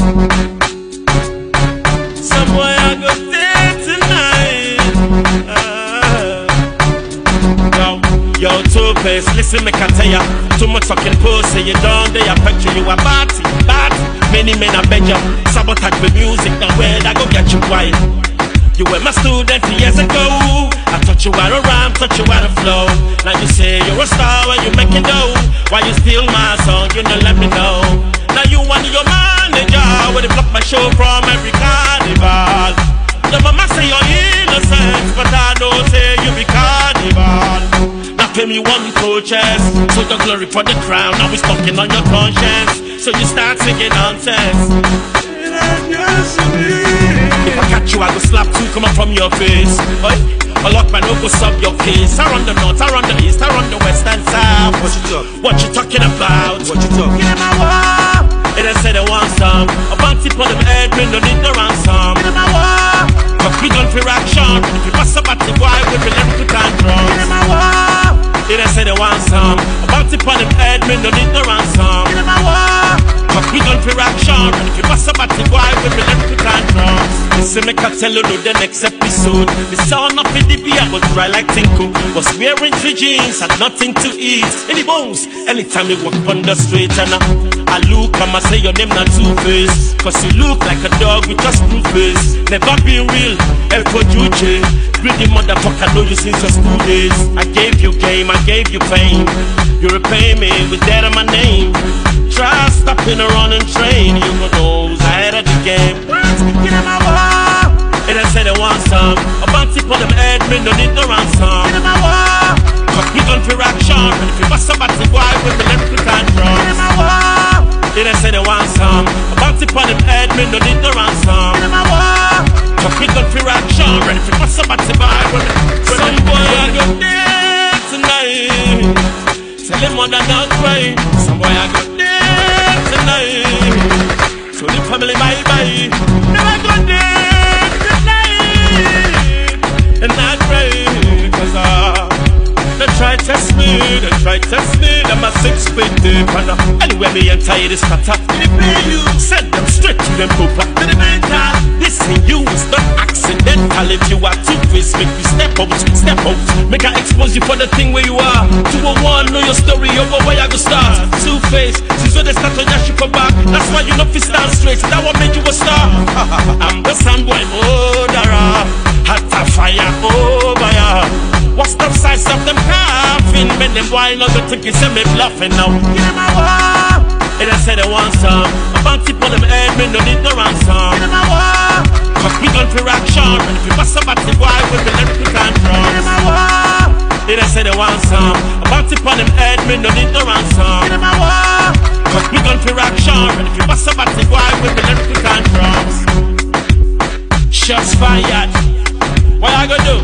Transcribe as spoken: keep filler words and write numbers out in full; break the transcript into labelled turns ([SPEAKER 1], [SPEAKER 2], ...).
[SPEAKER 1] Somewhere I go there tonight. Uh, yo, yo, two-face, listen, make I tell ya. Too much fucking pussy, you done there. I picture you a party, party. Many men I beg you, sabotage the music. Now where I go get you quiet? You were my student years ago. I taught you how to rhyme, taught you how to flow. Now you say you're a star when you make it dough. Why you steal my song? You don't let me know. Now you want your manager, where they block my show from every carnival. The mama say you're innocent, but I don't say you be carnival. Now pay me one coaches, so the glory for the crown. Now we stucking on your conscience, so you start singing nonsense. If I catch you, I go slap two coming from your face. Oi, I lock my no go sub your case. I run the north, I run the east, I run the west and south. What you talk? What you talking about? What you talking about? It ain't say they want some. A bounty for them head, me no need no ransom. Get in my war. Cause we gun for action. If you pass a batty boy, we be left to tantrum. Get in my war. It ain't say they want some. A bounty for them head, me no need no ransom. Get in my war. Cause we gun for action. If you pass a batty boy, we be left to tantrum. Listen, make I tell you no the next episode. The sound of the beer was dry like Tinko. Was wearing three jeans and nothing to eat. In the bones, anytime you walk on the street and I, I look, I'ma say your name not two-face. Cause you look like a dog with a screw face. Never been real, El Cojuche. Greedy motherfucker, know you since your school days. I gave you game, I gave you fame. You repay me with that on my name. Try stopping a running train. You go knows ahead of the game. Get in my war. It ain't say they want some. A bounty for them head, me no need no ransom. Get in my war. Cause we gun for action. And if you pass a batty boy, we be left to tantrum. Get in my war. It ain't say they want some. A bounty for them head, me no need no ransom. Get in my war. Cause we gun for action. And if you pass a batty boy, we be left to tantrum. Some boy I go there tonight. Tell him mother not cry. Some boy I go there tonight. So the family bye bye. Never go there tonight. And not cry. Cause uh, they try test me. They try test me. Them a six feet deep. And uh, anyway me enter this cutter. They pay you. Send them straight to them proper. To the mental. This in you is not accidental. If you are two-faced, make you step out, step out. Make I expose you for the thing where you are. two oh one, know your story over where I go start. Two-faced, since when they start on your ship back. That's why you know fi stand straight. That what made you a star. I'm the sound boy, oh Dara. Hot a fire over ya. What's the size of them coughing? Make them boy know the think it's me bluffing now. Get in my war. It ain't say they want some. A bounty for them head, me no need no ransom. Get in my war. Cause we gun for action. And if you pass a batty boy, we be left to tantrum. Get in my war. It ain't say they want some. A bounty for them head, me no need no ransom. Get in my war. Cause we gun for action. And if you pass a batty boy, we be left to tantrum. Shots fired. What I gonna do?